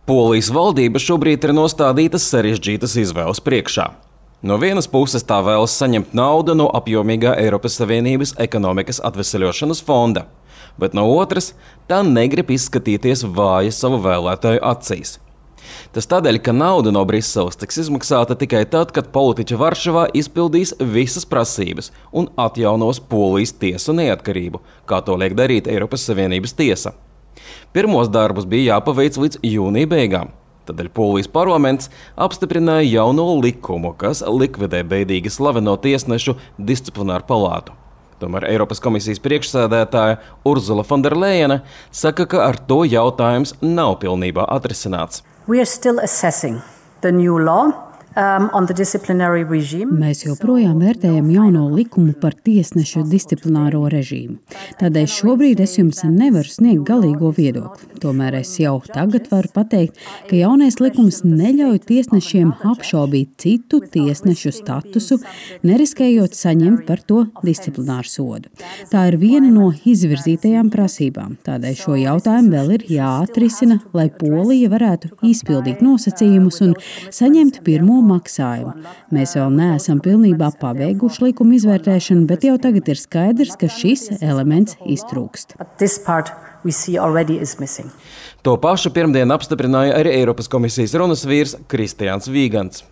Polijas valdība šobrīd ir nostādīta sarežģītas izvēles priekšā. No vienas puses tā vēlas saņemt naudu no apjomīgā Eiropas Savienības ekonomikas atveseļošanas fonda, bet no otras tā negrib izskatīties vāja savu vēlētāju acīs. Tas tādēļ, ka nauda no Briseles tiks izmaksāta tikai tad, kad politiķi Varšavā izpildīs visas prasības un atjaunos Polijas tiesu neatkarību, kā to liek darīt Eiropas Savienības tiesa. Pirmos darbus bija jāpaveic līdz jūnija beigām. Tādēļ Polijas parlaments apstiprināja jauno likumu, kas likvidē beidīgi slaveno tiesnešu disciplināru palātu. Tomēr Eiropas komisijas priekšsēdētāja Ursula von der Leyene saka, ka ar to jautājums nav pilnībā atrisināts. We are still assessing the new law on the disciplinary regime. Mēs joprojām vērtējam jauno likumu par tiesnešu disciplināro režīmu. Tādēļ šobrīd es jums nevaru sniegt galīgo viedokli. Tomēr es jau tagad varu pateikt, ka jaunais likums neļauj tiesnešiem apšaubīt citu tiesnešu statusu, neriskējot saņemt par to disciplināru sodu. Tā ir viena no izvirzītajām prasībām. Tādēļ šo jautājumu vēl ir jāatrisina, lai Polija varētu izpildīt nosacījumus un saņemt pirmo maksājumu. Mēs vēl neesam pilnībā pabeiguši likuma izvērtēšanu, bet jau tagad ir skaidrs, ka šis elements iztrūkst. To pašu pirmdien apstiprināja arī Eiropas komisijas runas vīrs Kristians Vīgants.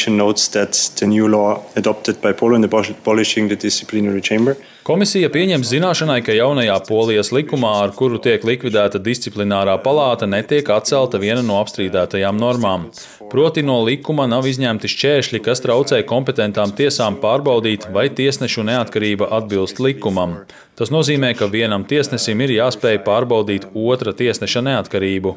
Komisija pieņem zināšanai, ka jaunajā Polijas likumā, ar kuru tiek likvidēta disciplinārā palāta, netiek atcelta viena no apstrīdētajām normām. Proti no likuma nav izņemti šķēršļi, kas traucē kompetentām tiesām pārbaudīt, vai tiesnešu neatkarība atbilst likumam. Tas nozīmē, ka vienam tiesnesim ir jāspēj pārbaudīt otra tiesneša neatkarību.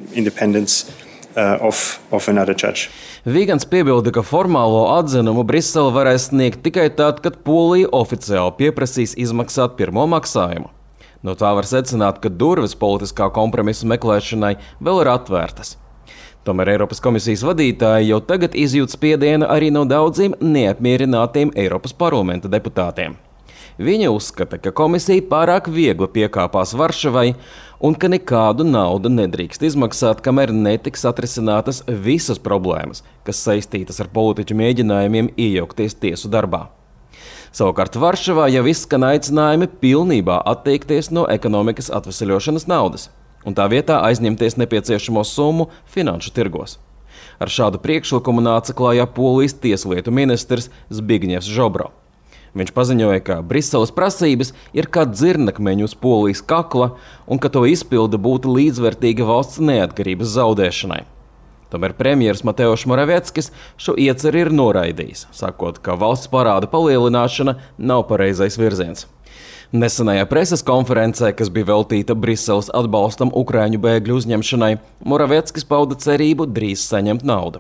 Vīgants piebilda, ka formālo atzinumu Brisele varēs sniegt tikai tad, kad Polija oficiāli pieprasīs izmaksāt pirmo maksājumu. No tā var secināt, ka durvis politiskā kompromisa meklēšanai vēl ir atvērtas. Tomēr Eiropas komisijas vadītāji jau tagad izjūt spiedienu arī no daudziem neapmierinātiem Eiropas parlamenta deputātiem. Viņi uzskata, ka komisija pārāk viegli piekāpās Varšavai un ka nekādu naudu nedrīkst izmaksāt, kamēr netiks atrisinātas visas problēmas, kas saistītas ar politiķu mēģinājumiem iejaukties tiesu darbā. Savukārt Varšavā jau izskan aicinājumi pilnībā atteikties no ekonomikas atveseļošanas naudas un tā vietā aizņemties nepieciešamo summu finanšu tirgos. Ar šādu priekšlikumu nāca klājā Polijas tieslietu ministrs Zbigņevs Žobro. Viņš paziņoja, ka Briseles prasības ir kā dzirnakmeņi uz Polijas kakla un ka to izpilde būtu līdzvērtīga valsts neatkarības zaudēšanai. Tomēr premjers Mateusz Moravieckis šo ieceri ir noraidījis, sakot, ka valsts parāda palielināšana nav pareizais virziens. Nesenajā preses konferencē, kas bija veltīta Briseles atbalstam Ukraiņu bēgļu uzņemšanai, Moravieckis pauda cerību drīz saņemt naudu.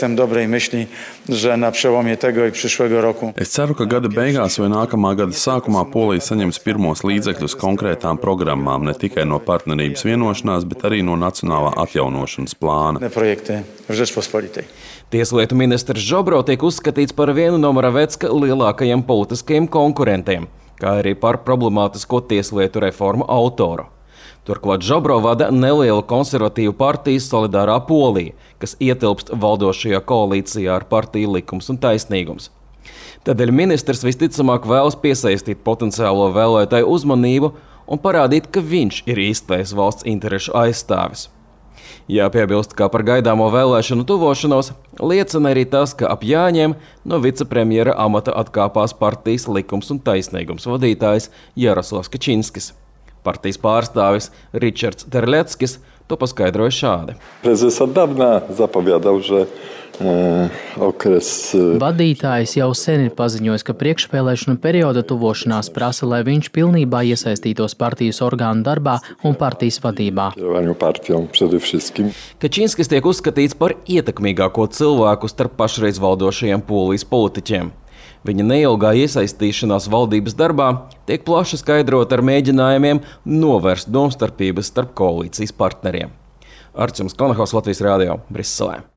Es ceru, ka gada beigās vai nākamā gada sākumā Polija saņems pirmos līdzekļus konkrētām programmām, ne tikai no partnerības vienošanās, bet arī no nacionālā atjaunošanas plāna. Tieslietu ministrs Žobro tiek uzskatīts par vienu no Moraviecka lielākajiem politiskajiem konkurentiem, kā arī par problemātisko tieslietu reformu autoru. Turklāt Žobro vada nelielu konservatīvu partiju Solidārā Polija, kas ietilpst valdošajā koalīcijā ar partiju Likums un taisnīgums. Tādēļ ministrs visticamāk vēlas piesaistīt potenciālo vēlētāju uzmanību un parādīt, ka viņš ir īstais valsts interešu aizstāvis. Jāpiebilst, ka par gaidāmo vēlēšanu tuvošanos liecina arī tas, ka ap Jāņiem no vicepremjera amata atkāpās partijas Likums un taisnīgums vadītājs Jaroslavs Kačinskis. Partijas pārstāvis Ričards Terleckis to paskaidroja šādi. Vadītājs jau sen ir paziņojis, ka priekšvēlēšanu perioda tuvošanās prasa, lai viņš pilnībā iesaistītos partijas orgānu darbā un partijas vadībā. Kačinskis tiek uzskatīts par ietekmīgāko cilvēku starp pašreiz valdošajiem Polijas politiķiem. Viņa neilgā iesaistīšanās valdības darbā tiek plaši skaidrota ar mēģinājumiem novērst domstarpības starp koalīcijas partneriem. Arčuns Konahaus, Latvijas Rādio, Briselē.